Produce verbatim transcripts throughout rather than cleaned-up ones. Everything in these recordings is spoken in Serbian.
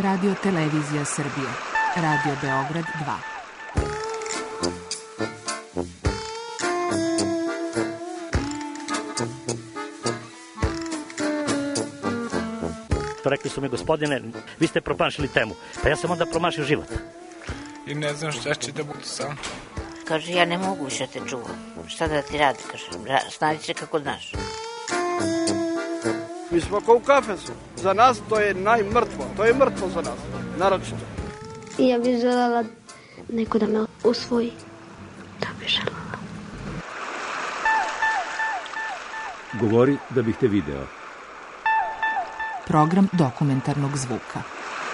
Radio Televizija Srbije. Radio Beograd dva. Rekli su mi, gospodine, vi ste promašili temu. Pa ja sam onda promašio život. I ne znam šta će da budu sam. Kaže, ja ne mogu više te čuvam. Šta da ti radi, kaže, snađi se kako znaš. Mi smo kao u kafesu. Za nas to je najmrtvo. To je mrtvo za nas, naročito. I ja bih želela neko da me usvoji. To bih želela. Govori da bih te video. Program dokumentarnog zvuka.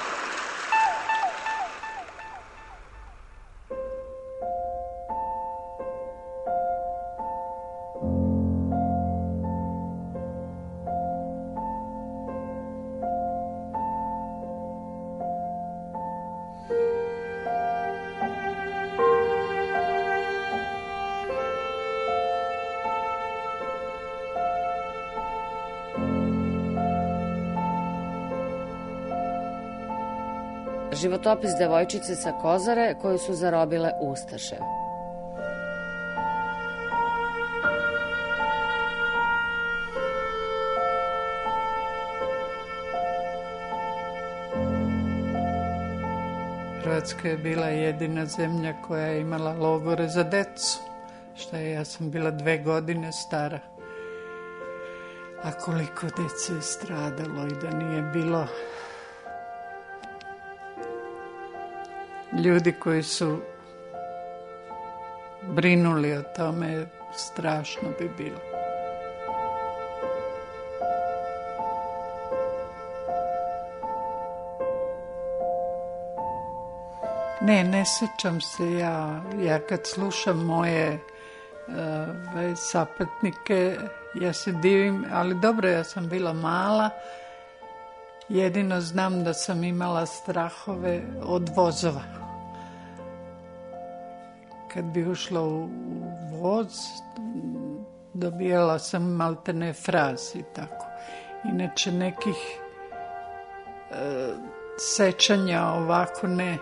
Životopis devojčice sa Kozare koju su zarobile ustaše. Hrvatska je bila jedina zemlja koja je imala logore za decu. Šta je, ja sam bila dve godine stara. A koliko dece je stradalo i da nije bilo ljudi koji su brinuli o tome, strašno bi bilo. Ne, ne sećam se ja. Ja kad slušam moje uh, sapetnike, ja se divim, ali dobro, ja sam bila mala. Jedino znam da sam imala strahove od vozova. Kad bi ušla u voz, dobijala sam maltene fraze i tako. Inače nekih e, sećanja ovako ne.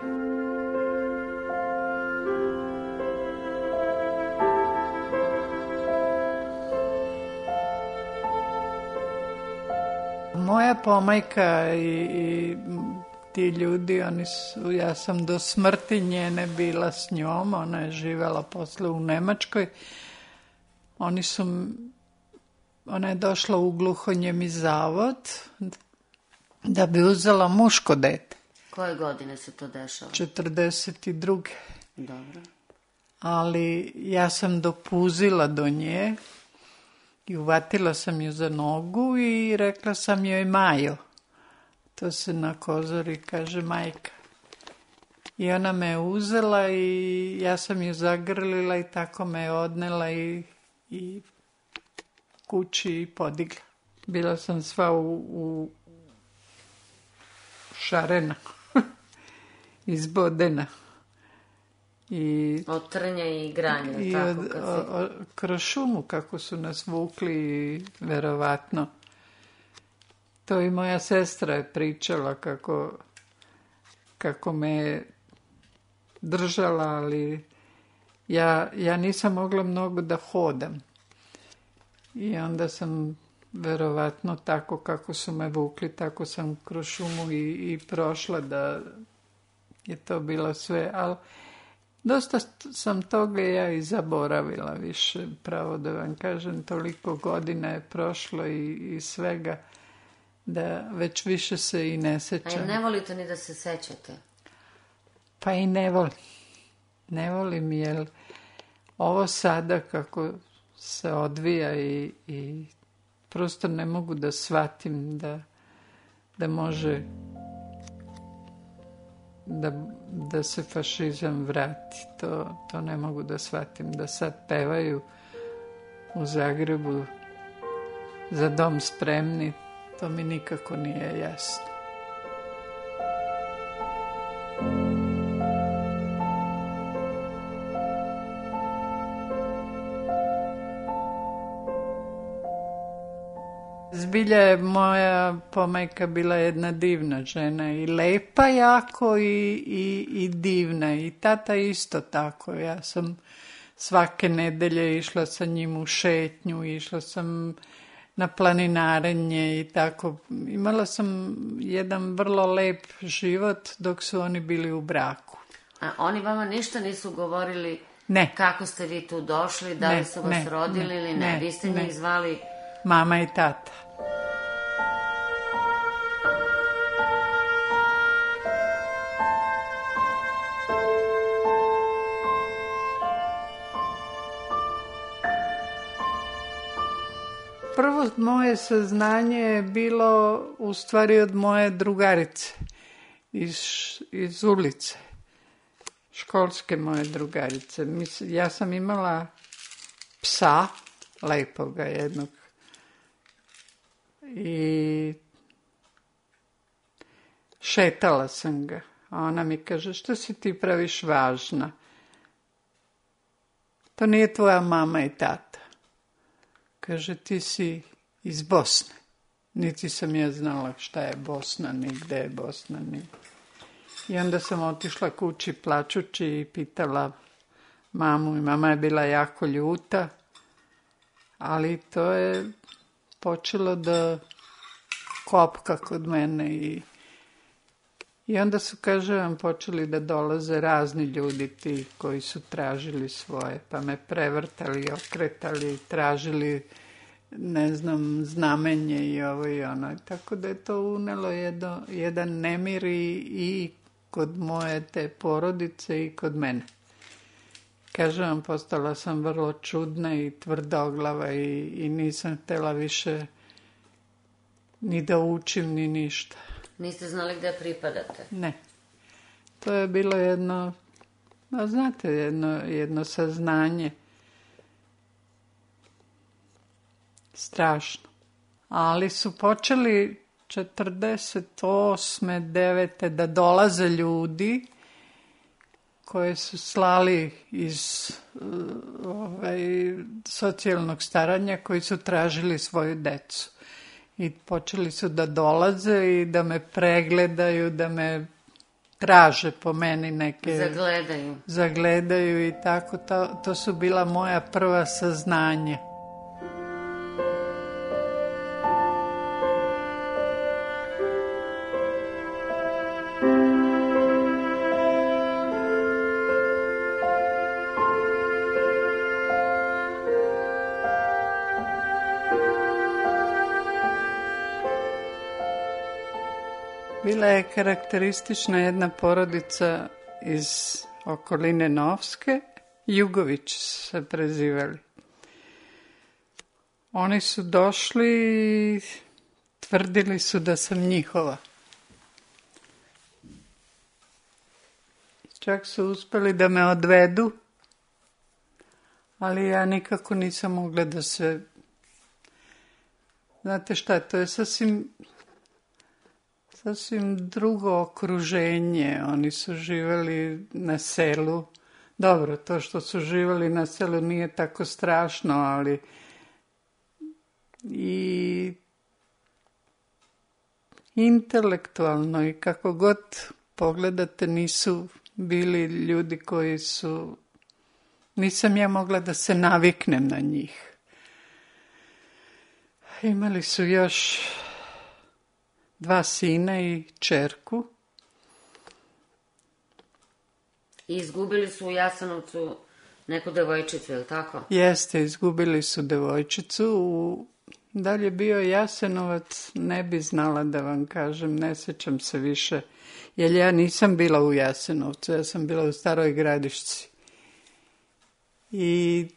Moja pomajka i, i ti ljudi, oni su, ja sam do smrti njene bila s njom, ona je živjela posle u Nemačkoj. Oni su, ona je došla u gluhonjemi zavod da bi uzela muško dete. Koje godine se to dešava? četrdeset druge. Dobro. Ali ja sam dopuzila do nje i uvatila sam ju za nogu i rekla sam joj Majo. To se na Kozari kaže majka. I ona me uzela i ja sam ju zagrlila i tako me odnela i, i kući i podigla. Bila sam sva u, u šarena, izbodena. I, od trnja i igranja. I tako, od, kad si... o, o, kroz šumu kako su nas vukli, verovatno. To i moja sestra je pričala kako, kako me je držala, ali ja, ja nisam mogla mnogo da hodam. I onda sam verovatno tako kako su me vukli, tako sam kroz šumu i, i prošla da je to bilo sve, ali dosta sam toga ja i zaboravila više, pravo da vam kažem, toliko godina je prošlo i, i svega, da već više se i ne sećam. A ne volite ni da se sećate? Pa i ne volim. Ne volim, jer ovo sada kako se odvija i, i prosto ne mogu da shvatim da, da može da, da se fašizam vrati. To, to ne mogu da shvatim. Da sad pevaju u Zagrebu Za dom spremni, to mi nikako nije jasno. Zbilja je moja pomajka bila jedna divna žena i lepa jako i, i, i divna. I tata isto tako. Ja sam svake nedelje išla sa njim u šetnju, išla sam na planinarenje i tako. Imala sam jedan vrlo lep život dok su oni bili u braku. A oni vama ništa nisu govorili ne. Kako ste vi tu došli, da li ne, su vas ne, rodili ne, ili ne? ne? Vi ste ne. njih zvali... Mama i tata. Prvo moje saznanje je bilo u stvari od moje drugarice iz, iz ulice, školske moje drugarice. Ja sam imala psa, lepoga jednog, i šetala sam ga. A ona mi kaže, što si ti praviš važna? To nije tvoja mama i tata. Kaže, ti si iz Bosne. Niti sam ja znala šta je Bosna, ni gde je Bosna. Ni. I onda sam otišla kući plačući i pitala mamu. I mama je bila jako ljuta, ali to je počelo da kopka kod mene. I, i onda su, kaže vam, počeli da dolaze razni ljudi ti koji su tražili svoje, pa me prevrtali, okretali, tražili, ne znam, znamenje i ovo i ono. Tako da je to unelo jedno, jedan nemir i, i kod moje te porodice i kod mene. Kažem vam, postala sam vrlo čudna i tvrdoglava i, i nisam htjela više ni da učim, ni ništa. Niste znali gde pripadate? Ne. To je bilo jedno, no, znate, jedno, jedno saznanje. Strašno. Ali su počeli četrdeset osme, devete da dolaze ljudi koje su slali iz ovaj, socijalnog staranja, koji su tražili svoju decu. I počeli su da dolaze i da me pregledaju, da me traže po meni neke... Zagledaju. Zagledaju i tako. To, to su bila moja prva saznanja. Bila je karakteristična jedna porodica iz okoline Novske, Jugović se prezivali. Oni su došli i tvrdili su da sam njihova. Čak su uspeli da me odvedu, ali ja nikako nisam mogla da se... Znate šta, to je sasvim... Sasvim drugo okruženje. Oni su živjeli na selu. Dobro, to što su živjeli na selu nije tako strašno, ali i intelektualno i kako god pogledate nisu bili ljudi koji su... Nisam ja mogla da se naviknem na njih. Imali su još... dva sina i ćerku. I izgubili su u Jasenovcu neku devojčicu, je li tako? Jeste, izgubili su devojčicu. U... Da li je bio Jasenovac, ne bi znala da vam kažem, ne sjećam se više. Jer ja nisam bila u Jasenovcu, ja sam bila u Staroj Gradišci. I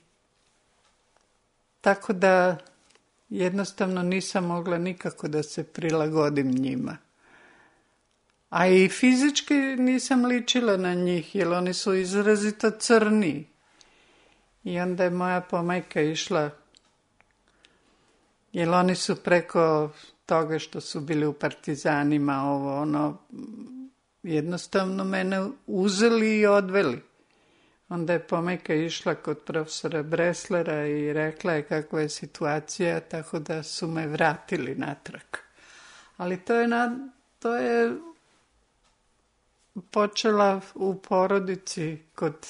tako da... Jednostavno nisam mogla nikako da se prilagodim njima. A i fizički nisam ličila na njih, jer oni su izrazito crni. I onda je moja pomajka išla, jer oni su preko toga što su bili u partizanima, ovo, ono, jednostavno mene uzeli i odveli. Onda je pomajka išla kod profesora Breslera i rekla je kakva je situacija, tako da su me vratili natrag. Ali to je, na, to je počela u porodici kod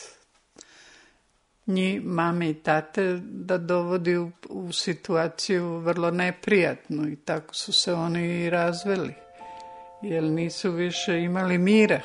njih, mame i tate, da dovodi u, u situaciju vrlo neprijatnu i tako su se oni i razveli, jer nisu više imali mira.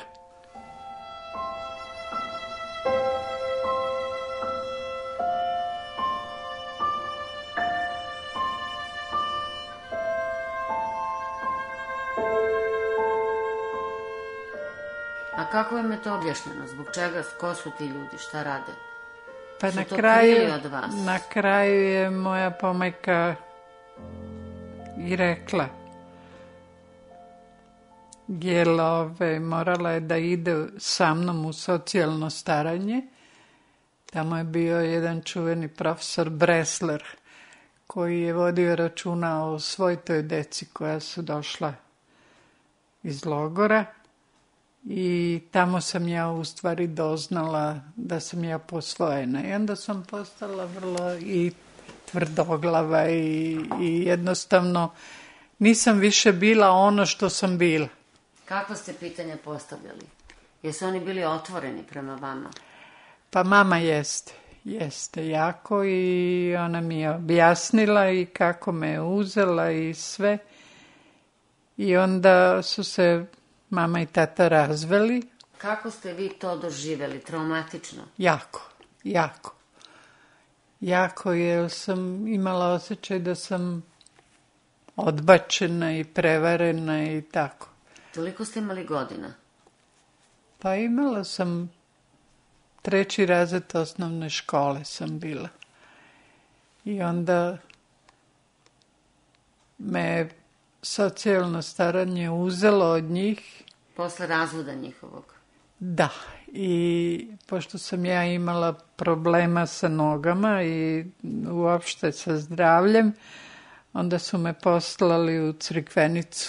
A kako im je to objašnjeno? Zbog čega? Ko su ti ljudi? Šta rade? Pa su na to kraju, krili od vas? na kraju je moja pomajka i rekla, jer ove, morala je da ide sa mnom u socijalno staranje. Tamo je bio jedan čuveni profesor Bresler, koji je vodio računa o svoj toj deci koja su došla iz logora. I tamo sam ja u stvari doznala da sam ja posvojena. I onda sam postala vrlo i tvrdoglava i, i jednostavno nisam više bila ono što sam bila. Kakva ste pitanja postavljali? Jesu oni bili otvoreni prema vama? Pa mama jeste, jeste jako i ona mi je objasnila i kako me je uzela i sve. I onda su se mama i tata razveli. Kako ste vi to doživjeli? Traumatično? Jako, jako. Jako, jer sam imala osjećaj da sam odbačena i prevarena i tako. Toliko ste imali godina? Pa imala sam treći razred osnovne škole sam bila. I onda me socijalno staranje uzelo od njih. Posle razvoda njihovog? Da, i pošto sam ja imala problema sa nogama i uopšte sa zdravljem, onda su me poslali u Crikvenicu.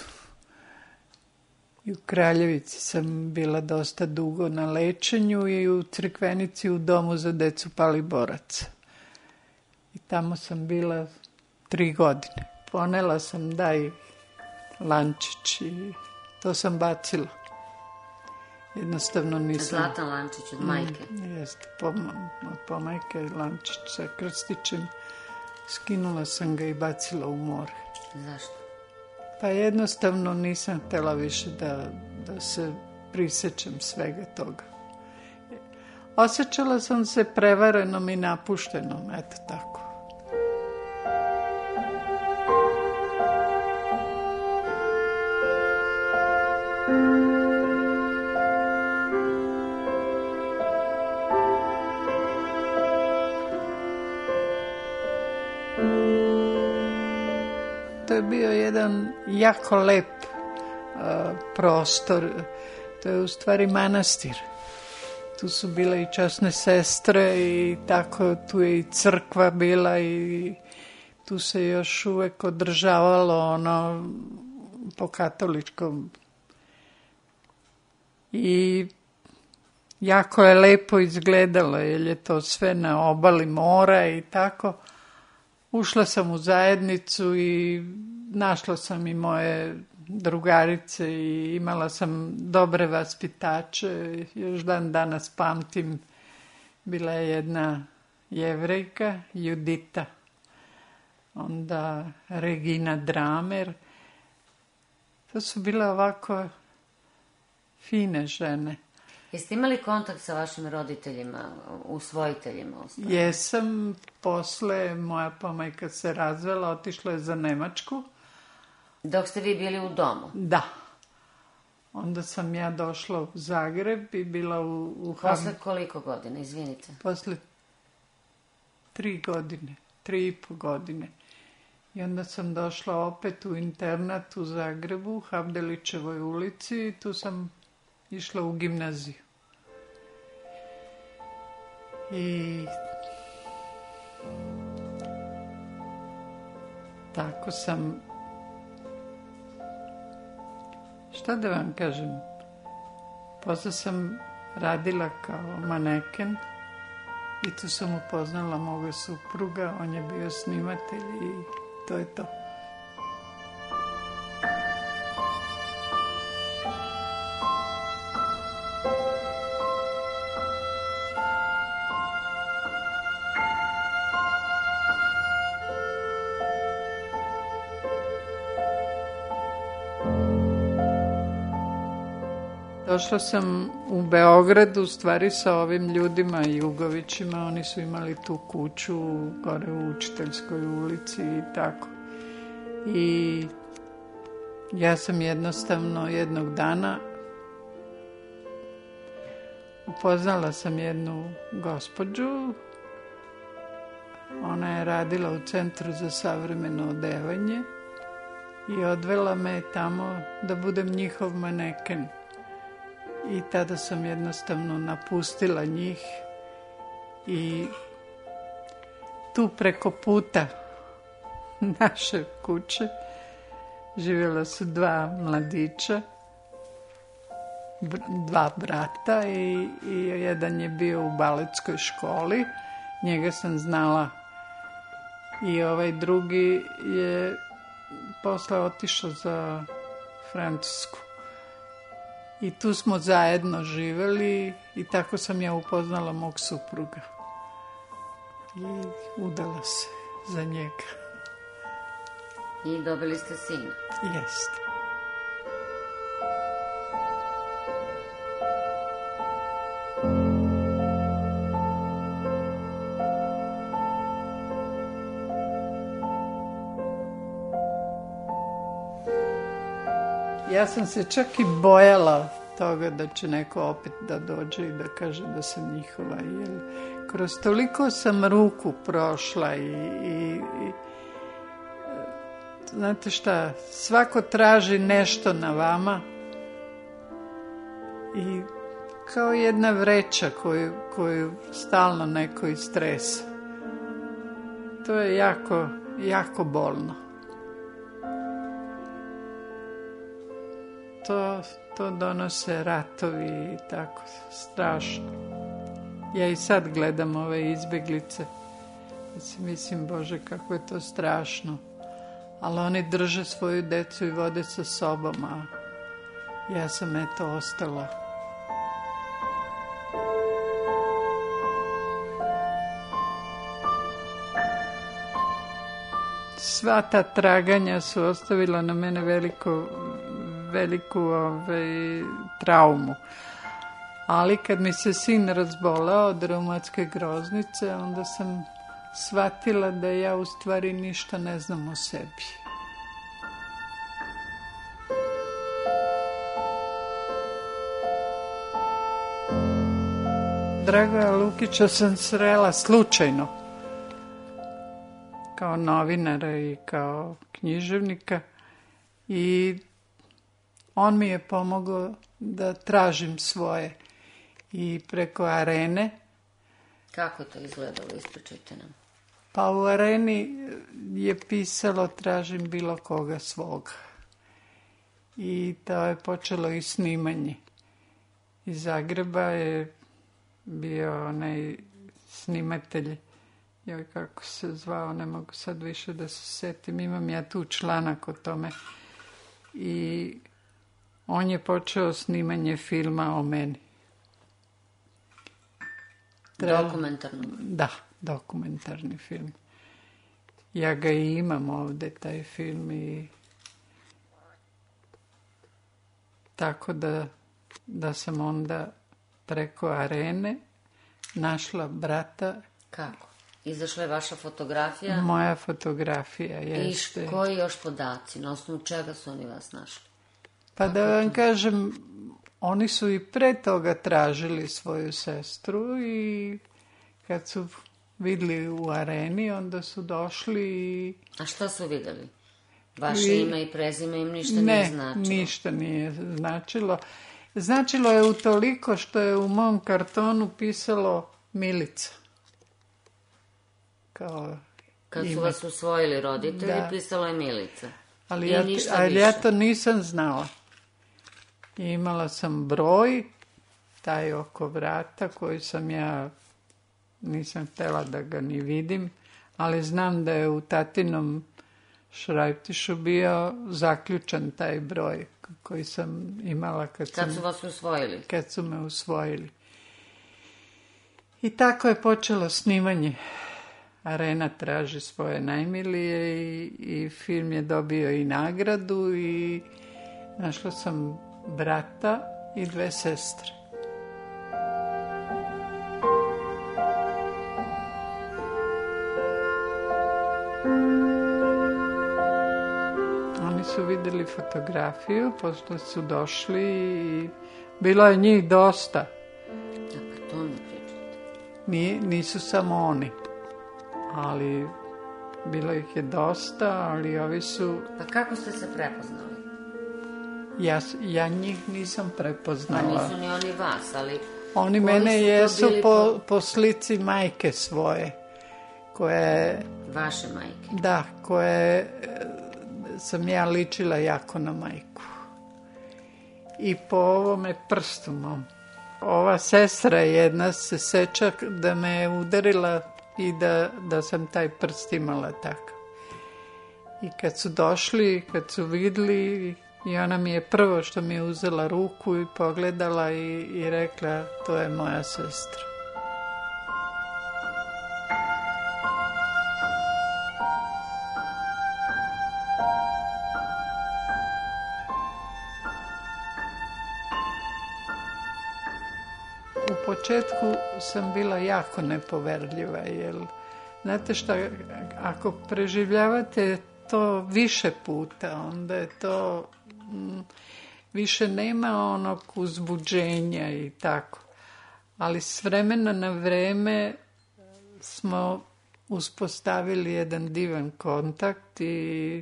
I u Kraljevici sam bila dosta dugo na lečenju i u Crikvenici u domu za decu paliboraca. I tamo sam bila tri godine. Ponela sam daj lančić i to sam bacila. Jednostavno nisam... Zlatan lančić od majke? Mm, jeste, po, od pomajke lančić sa krstićem. Skinula sam ga i bacila u more. Zašto? Pa jednostavno nisam htjela više da, da se prisjećam svega toga. Osjećala sam se prevarenom i napuštenom, eto tako. To je bio jedan jako lep uh, prostor. To je u stvari manastir. Tu su bile i časne sestre i tako, tu je i crkva bila i tu se još uvek održavalo ono po katoličkom. I jako je lepo izgledalo, jer je to sve na obali mora i tako. Ušla sam u zajednicu i našla sam i moje drugarice i imala sam dobre vaspitače. Još dan danas pamtim, bila je jedna Jevrejka, Judita, onda Regina Dramer. To su bile ovako fine žene. Jeste imali kontakt sa vašim roditeljima, usvojiteljima? Jesam, posle moja pomajka se razvela, otišla je za Nemačku. Dok ste vi bili u domu? Da. Onda sam ja došla u Zagreb i bila u... u Posle koliko godina, izvinite? Posle tri godine, tri i po godine. I onda sam došla opet u internat u Zagrebu, u Havdelićevoj ulici i tu sam išla u gimnaziju. I tako sam, šta da vam kažem, posle sam radila kao maneken I tu sam upoznala moga supruga, on je bio snimatelj i to je to. Došla sam u Beograd, u stvari sa ovim ljudima, Jugovićima, oni su imali tu kuću gore u Učiteljskoj ulici i tako. I ja sam jednostavno jednog dana upoznala sam jednu gospođu, ona je radila u Centru za savremeno odevanje i odvela me tamo da budem njihov maneken. I tada sam jednostavno napustila njih i tu preko puta naše kuće živjela su dva mladića, dva brata i, i jedan je bio u baletskoj školi, njega sam znala i ovaj drugi je posle otišao za Francusku. I tu smo zajedno živjeli i tako sam ja upoznala mog supruga. I udala se za njega. I dobili ste sina. Jeste. Ja sam se čak i bojala toga da će neko opet da dođe i da kaže da sam njihova. Jer kroz toliko sam ruku prošla i, i, i znate šta, svako traži nešto na vama i kao jedna vreća koju, koju stalno neko istresa. To je jako, jako bolno. To, to donose ratovi i tako, strašno. Ja i sad gledam ove izbjeglice i si mislim, Bože, kako je to strašno. Ali oni drže svoju decu i vode sa sobom, a ja sam eto ostala. Sva ta traganja su ostavila na mene veliko veliku ovaj, traumu. Ali kad mi se sin razbolao od reumatske groznice, onda sam shvatila da ja u stvari ništa ne znam o sebi. Dragoja Lukića sam srela slučajno kao novinara i kao književnika i on mi je pomogao da tražim svoje i preko Arene. Kako to izgledalo? Ispričajte nam. Pa u Areni je pisalo tražim bilo koga svoga. I to je počelo i snimanje. Iz Zagreba je bio onaj snimatelj, joj kako se zvao, ne mogu sad više da se setim, imam ja tu članak o tome. I on je počeo snimanje filma o meni. Treba... Dokumentarno? Da, dokumentarni film. Ja ga i imam ovde, taj film, i tako da, da sam onda preko Arene našla brata. Kako? Izašla je vaša fotografija? Moja fotografija, jeste. I koji još podaci? Na osnovu čega su oni vas našli? Pa da vam kažem, oni su i pre toga tražili svoju sestru i kad su vidjeli u Areni, onda su došli i... A šta su vidjeli? Vaše I... ime i prezime im ništa ne, nije značilo? Ne, ništa nije značilo. Značilo je utoliko što je u mom kartonu pisalo Milica. Kao kad ime. Su vas usvojili roditelji, da. Pisalo je Milica. Ali ja, ali ja to nisam znala. I imala sam broj, taj oko vrata koji sam ja nisam htjela da ga ni vidim, ali znam da je u tatinom šrajtišu bio zaključan taj broj koji sam imala kad, kad sam, su vas usvojili. Kad su me usvojili. I tako je počelo snimanje. Arena traži svoje najmilije i, i film je dobio i nagradu i našla sam brata i dve sestre. Oni su vidjeli fotografiju, posle su došli i bilo je njih dosta. Dakle, to mi pričate. Ni, nisu samo oni, ali bilo ih je dosta, ali ovi su... Pa kako ste se prepoznali? Ja, ja njih nisam prepoznala. Pa nisu ni oni vas, ali... Oni mene jesu po, po slici majke svoje, koje... Vaše majke? Da, koje sam ja ličila jako na majku. I po ovome prstu mom. Ova sestra jedna se seća da me je udarila i da, da sam taj prst imala takav. I kad su došli, kad su vidjeli, i ona mi je prvo što mi je uzela ruku i pogledala i, i rekla, to je moja sestra. U početku sam bila jako nepoverljiva, jer znate šta, ako preživljavate to više puta, onda je to m, više nema onog uzbuđenja i tako. Ali s vremena na vreme smo uspostavili jedan divan kontakt i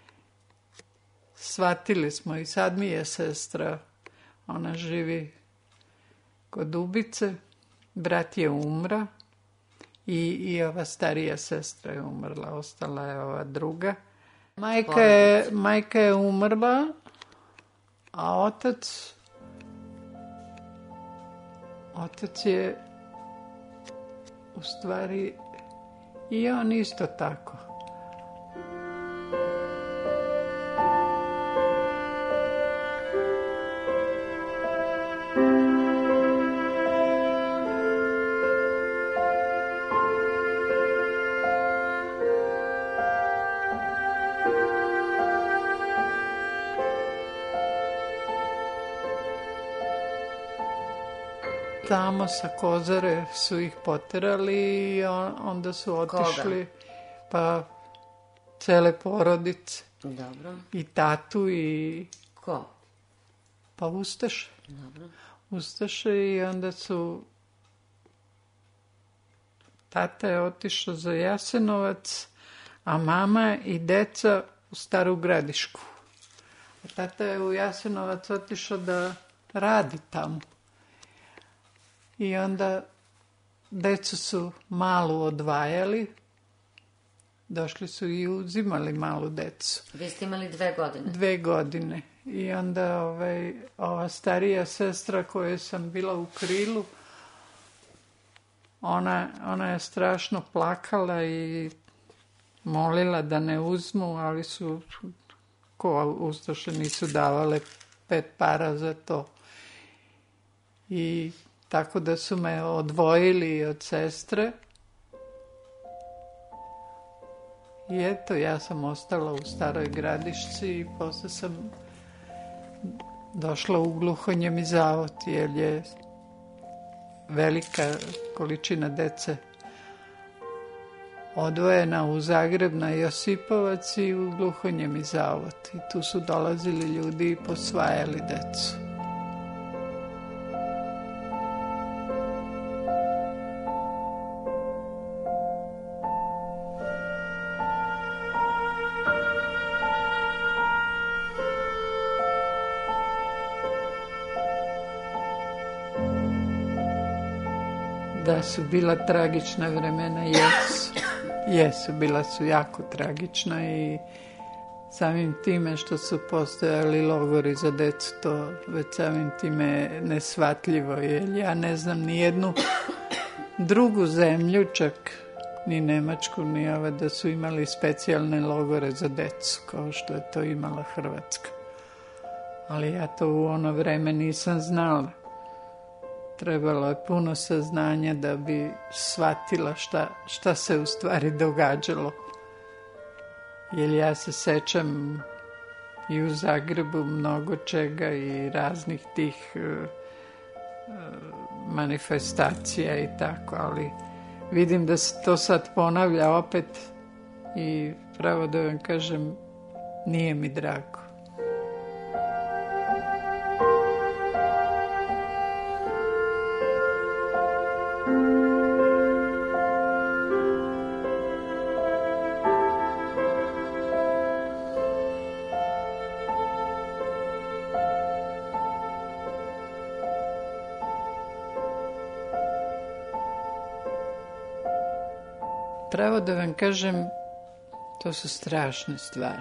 shvatili smo, i sad mi je sestra, ona živi kod Ubice, brat je umra i, i ova starija sestra je umrla, ostala je ova druga. Majka je, majka je umrla, a otac, otac je u stvari i on isto tako. Tamo sa Kozare su ih poterali i onda su otišli. Koga? Pa cele porodice. Dobro. I tatu i... Ko? Pa Ustaše. Dobro. Ustaše i onda su... Tata je otišao za Jasenovac, a mama i deca u Staru Gradišku. A tata je u Jasenovac otišao da radi tamo. I onda decu su malu odvajali, došli su i uzimali malu decu. Vi ste imali dve godine? Dve godine. I onda ovaj, ova starija sestra koja sam bila u krilu, ona, ona je strašno plakala i molila da ne uzmu, ali su, ko Ustaše nisu davale pet para za to. I tako da su me odvojili od sestre. I eto, ja sam ostala u Staroj Gradišci i posle sam došla u Gluhonjem i Zavod, jer je velika količina dece odvojena u Zagreb na Josipovac i u Gluhonjem i Zavod. I tu su dolazili ljudi i posvajali decu. Da su bila tragična vremena, jesu. Jesu, bila su jako tragična i samim time što su postojali logori za decu, to već samim time je nesvatljivo, jer ja ne znam ni jednu drugu zemlju, čak ni Nemačku, ni ove, da su imali specijalne logore za decu, kao što je to imala Hrvatska. Ali ja to u ono vreme nisam znala. Trebalo je puno saznanja da bi shvatila šta, šta se u stvari događalo. Jer ja se sećam i u Zagrebu mnogo čega i raznih tih uh, uh, manifestacija i tako, ali vidim da se to sad ponavlja opet i pravo da vam kažem, nije mi drago. Pravo da vam kažem, to su strašne stvari.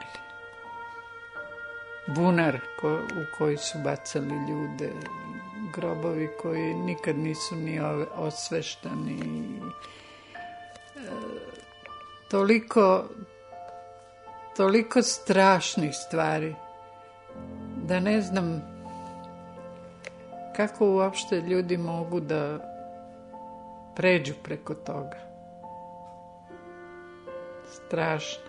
Bunar ko, u koji su bacali ljude, grobovi koji nikad nisu ni osveštani. E, toliko, toliko strašnih stvari da ne znam kako uopšte ljudi mogu da pređu preko toga. Strašno.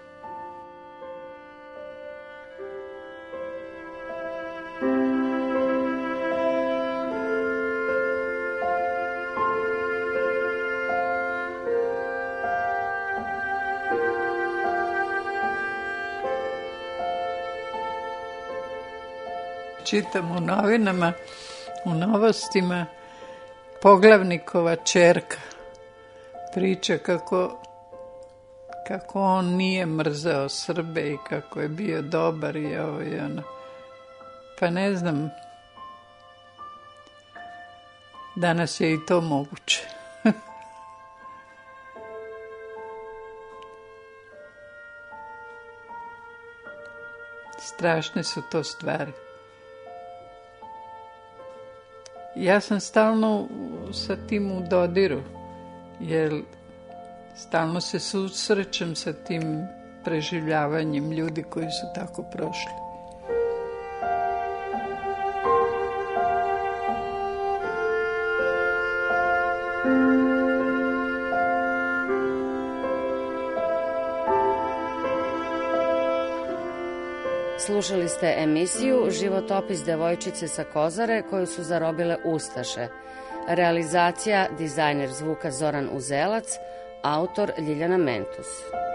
Čitam u novinama, u novostima, poglavnikova ćerka priča kako kako on nije mrzeo Srbe i kako je bio dobar i ovo i ono. Pa ne znam, danas je i to moguće. Strašne su to stvari. Ja sam stalno sa tim u dodiru, jer stalno se susrećem sa tim preživljavanjem ljudi koji su tako prošli. Slušali ste emisiju Životopis devojčice sa Kozare koju su zarobile ustaše. Realizacija, dizajner zvuka Zoran Uzelac, autor Ljiljana Mentus.